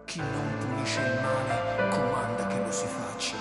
Chi non punisce il male comanda che lo si faccia.